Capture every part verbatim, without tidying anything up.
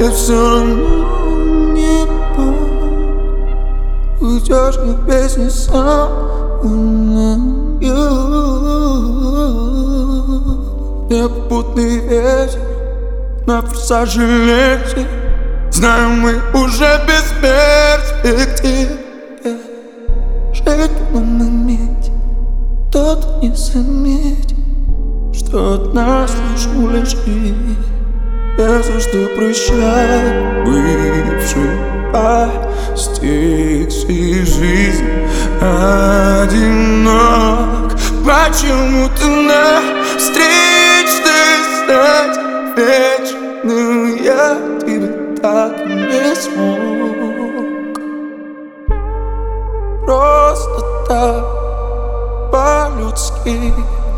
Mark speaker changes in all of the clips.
Speaker 1: я все равно не помню. Уйдешь, как песня сам узнаю. Я попутный ветер на форсаже лекции. Знаю, мы уже без перспектив. Жить на моменте, тот не заметит, что от нас лишь улежит. Я за что прощаю бывший постигший жизнь одинок. Почему-то на встречной стать вечным я тебе так и не смог. Просто так по-людски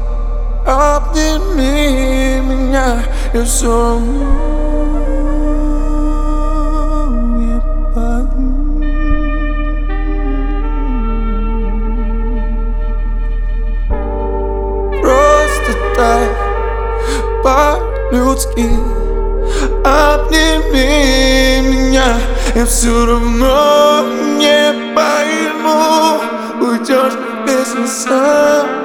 Speaker 1: обними меня, я все равно не пойму. Просто так по-людски обними меня, я все равно не пойму. Уйдешь, как песня сам